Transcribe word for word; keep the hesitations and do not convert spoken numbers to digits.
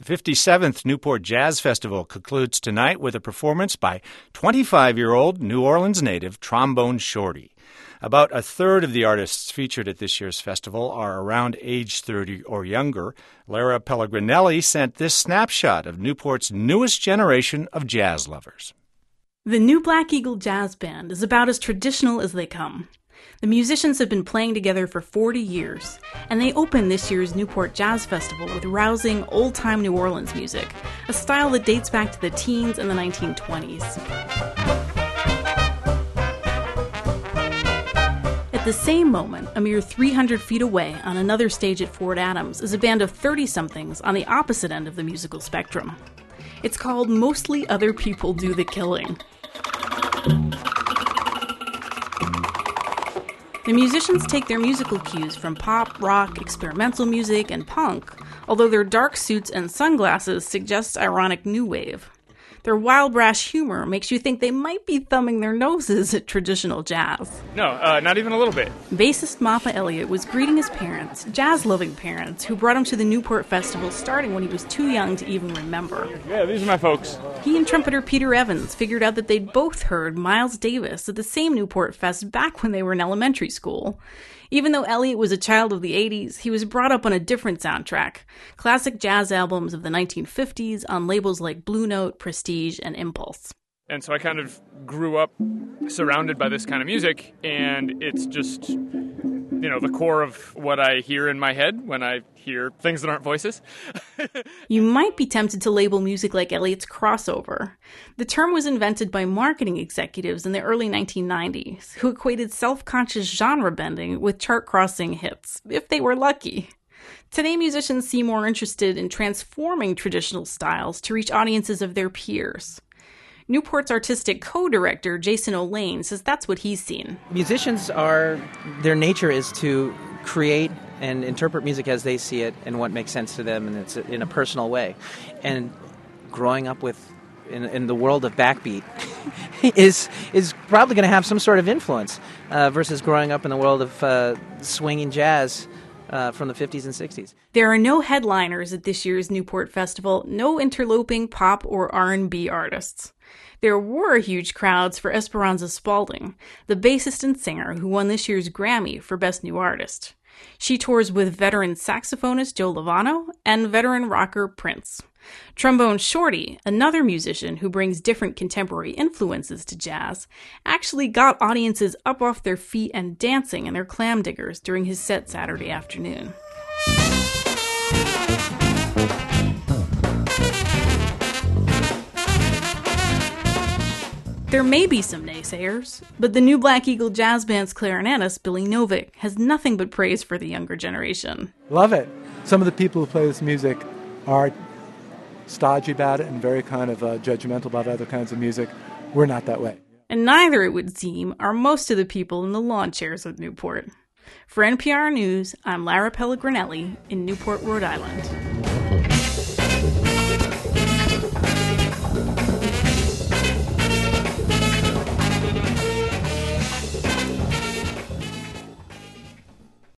The fifty-seventh Newport Jazz Festival concludes tonight with a performance by twenty-five-year-old New Orleans native Trombone Shorty. About a third of the artists featured at this year's festival are around age thirty or younger. Lara Pellegrinelli sent this snapshot of Newport's newest generation of jazz lovers. The New Black Eagle Jazz Band is about as traditional as they come. The musicians have been playing together for forty years, and they open this year's Newport Jazz Festival with rousing, old-time New Orleans music, a style that dates back to the teens and the nineteen twenties. At the same moment, a mere three hundred feet away on another stage at Fort Adams, is a band of thirty-somethings on the opposite end of the musical spectrum. It's called Mostly Other People Do the Killing. The musicians take their musical cues from pop, rock, experimental music, and punk, although their dark suits and sunglasses suggest ironic new wave. Their wild, brash humor makes you think they might be thumbing their noses at traditional jazz. No, uh, not even a little bit. Bassist Mappa Elliott was greeting his parents, jazz-loving parents, who brought him to the Newport Festival starting when he was too young to even remember. Yeah, these are my folks. He and trumpeter Peter Evans figured out that they'd both heard Miles Davis at the same Newport Fest back when they were in elementary school. Even though Elliott was a child of the eighties, he was brought up on a different soundtrack, classic jazz albums of the nineteen fifties on labels like Blue Note, Prestige, and Impulse. And so I kind of grew up surrounded by this kind of music, and it's just, you know, the core of what I hear in my head when I hear things that aren't voices. You might be tempted to label music like Elliott's crossover. The term was invented by marketing executives in the early nineteen nineties, who equated self-conscious genre bending with chart-crossing hits, if they were lucky. Today, musicians seem more interested in transforming traditional styles to reach audiences of their peers. Newport's artistic co-director, Jason O'Lane, says that's what he's seen. Musicians are, their nature is to create and interpret music as they see it and what makes sense to them, and it's in a personal way. And growing up with, in, in the world of backbeat, is is probably going to have some sort of influence uh, versus growing up in the world of uh, swinging jazz Uh, from the fifties and sixties. There are no headliners at this year's Newport Festival, no interloping pop or R and B artists. There were huge crowds for Esperanza Spalding, the bassist and singer who won this year's Grammy for Best New Artist. She tours with veteran saxophonist Joe Lovano and veteran rocker Prince. Trombone Shorty, another musician who brings different contemporary influences to jazz, actually got audiences up off their feet and dancing in their clam diggers during his set Saturday afternoon. There may be some naysayers, but the New Black Eagle Jazz Band's clarinetist, Billy Novick, has nothing but praise for the younger generation. Love it. Some of the people who play this music are stodgy about it and very kind of uh, judgmental about other kinds of music. We're not that way. And neither, it would seem, are most of the people in the lawn chairs of Newport. For N P R News, I'm Lara Pellegrinelli in Newport, Rhode Island.